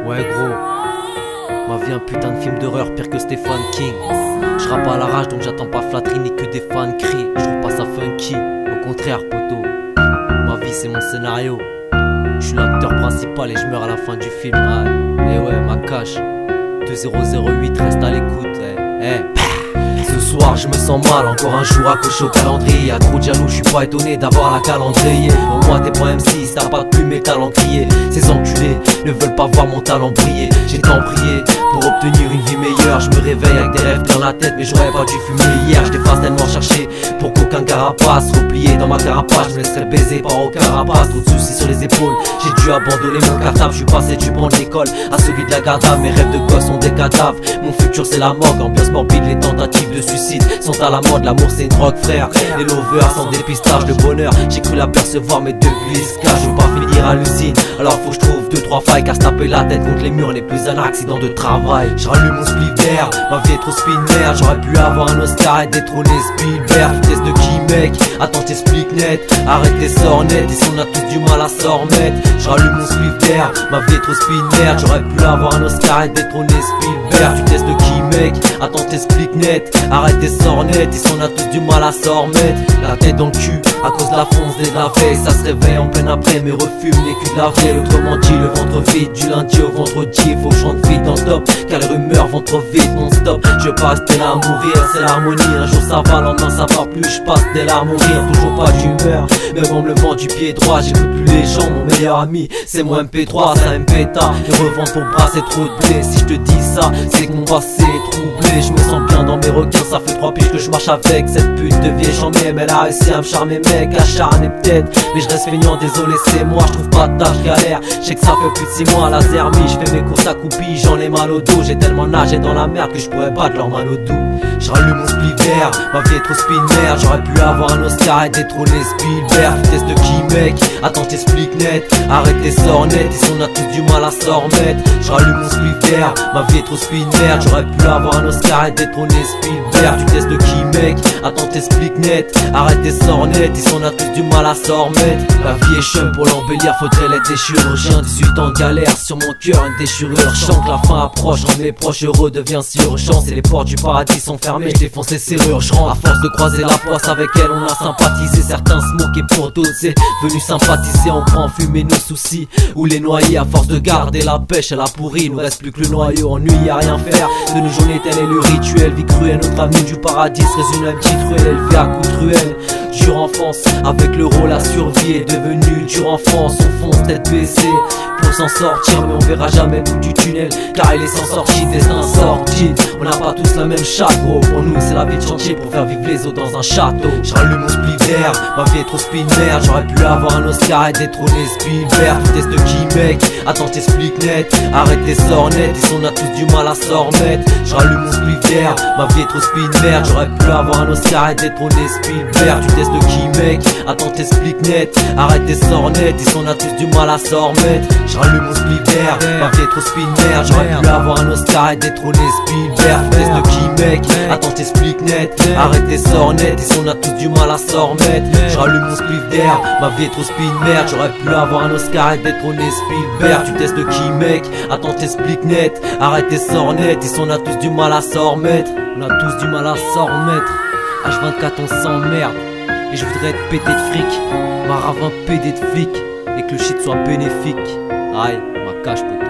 Ouais gros, ma vie un putain de film d'horreur pire que Stephen King. Je rappe à la rage donc j'attends pas flatterie ni que des fans crient. Je trouve pas ça funky, au contraire poteau. Ma vie c'est mon scénario. Je suis l'acteur principal et je meurs à la fin du film. Et ouais, ma cache 2008 reste à l'écoute. Ce soir je me sens mal, encore un jour accroché au calendrier. Y'a trop de jaloux, je suis pas étonné d'avoir la calendrier. Pour moi t'es pas M6, t'as pas de plume et talent crier. Ces enculés ne veulent pas voir mon talent briller. J'ai tant prié pour obtenir une vie meilleure. Je me réveille avec des rêves dans la tête mais j'aurais pas dû fumer hier. Je dépasse tellement cherché pour qu'aucun carapace replié dans ma carapace. Je me laisserai baiser par aucun rapace. Trop de soucis sur les épaules, j'ai dû abandonner mon cartable. Je suis passé du banc de l'école à celui de la garde. Mes rêves de gosse sont des cadavres. Mon futur c'est la mort, ambiance morbide, les tentatives de suicide sont à la mode. L'amour c'est une drogue frère, les lovers sans dépistage. Le bonheur j'ai cru l'apercevoir mais depuis l'esclave je veux pas finir à l'usine. Alors faut que je trouve 2-3 failles car se taper la tête contre les murs n'est plus un accident de travail. Je rallume mon spliff d'air, ma vie est trop spinner. J'aurais pu avoir un Oscar et détrôner Spielberg. Tu testes de qui mec, attends t'explique net. Arrête tes sornettes, ici on a tous du mal à s'en remettre. Je rallume mon spliff d'air, ma vie est trop spinner. J'aurais pu avoir un Oscar et détrôner Spielberg. Tu testes de qui mec, attends t'explique net. Arrête tes sornettes, ici on a tous du mal à s'en remettre. La tête dans le cul, à cause de la fonce des lavés. Ça se réveille en pleine après mais refume les culs de la veille. Autrement dit le ventre vide, du lundi au vendredi. Faut que je rentre vite dans le top, car les rumeurs vont trop vite non stop. Je veux pas rester là à mourir, c'est l'harmonie. Un jour ça va, le lendemain ça va plus. Je passe des larmes au rire, toujours pas d'humeur. Même en me levant du pied droit, j'écoute plus les gens. Mon meilleur ami, c'est mon MP3, ça MP-ta. Et revendre ton bras c'est trop de blé. Si je te dis ça, c'est que mon passé est troublé. Je me sens bien dans mes requins, ça fait 3 piges que je marche avec cette pute de vieille chambée. Mais elle a réussi à me charmer mec, acharné peut-être. Mais je reste feignant, désolé c'est moi, je trouve pas de tâche galère. Je sais que ça fait plus de 6 mois à la Zermie. Je fais mes courses à coupille, j'en ai mal au dos. J'ai tellement nagé dans la merde que je pourrais battre leur mal au dos. Je rallume mon spliff vert, ma vie est trop spinner. J'aurais pu avoir un Oscar et détrôner Spielberg. Tu testes de qui mec, attends t'explique net. Arrête tes sornettes, ici on a tous du mal à s'en remettre. Je rallume mon spliff vert, ma vie est trop spinner. J'aurais pu avoir un Oscar et détrôner Spielberg. Tu testes de qui mec, attends t'explique net. Arrête tes sornettes, ici on a tous du mal à s'en remettre. La vie est chum, pour l'embellir faudrait l'être des chirurgiens. 18 ans de galère, sur mon cœur une déchirure. Je sens que la fin approche, rendre mes proches heureux devient si urgent. Et les portes du paradis sont fermées, je défonce les serrures. Je rentre à force de croiser la poisse avec elle, on a sympathisé. Certains se moquaient pour d'autres, c'est venu sympathiser. On prend fumer nos soucis ou les noyer. À force de garder la pêche, elle a pourri. Il nous reste plus que le noyau, ennui, y'a rien faire. De nos journées tel est le rituel, vie cruelle. Notre avenue du paradis se résume à une petite ruelle. Élevée à coups de ruelle, dure enfance. Avec l'euro la survie est devenue dure enfance. On fonce tête baissée pour s'en sortir, mais on verra jamais le bout du tunnel, car il est sans sortie, destin sorti. On n'a pas tous la même chatte gros. Pour nous c'est la vie de chantier pour faire vivre les autres dans un château. Je rallume mon spliff vert, ma vie est trop spinner. J'aurais pu avoir un Oscar et détrôner Spielberg. Tu testes de qui mec, attends t'explique net. Arrête tes sornettes, ici on a tous du mal à s'en remettre. Je rallume mon spliff vert, ma vie est trop spinner. J'aurais pu avoir un Oscar et détrôner Spielberg. Tu testes de qui mec, attends t'explique net. Arrête tes sornettes, ici on a tous du mal à s'en remettre. Je rallume mon spliff vert, ma vie est trop spinner. J'aurais pu avoir un Oscar et détrôner Spielberg. Tu testes de qui mec, attends t'explique net. Arrête tes sornettes, ici on a tous du mal à s'en remettre. Je rallume mon spliff d'air, ma vie est trop spinner. J'aurais pu avoir un Oscar et détrôner Spielberg. Tu testes de qui mec, attends t'explique net. Arrête tes sornettes, ici on a tous du mal à s'en remettre. On a tous du mal à s'en remettre. H24 on s'emmerde. Et je voudrais être pété de fric, ma ravin pédé de flic. Et que le shit soit bénéfique. Aïe, ma cache peut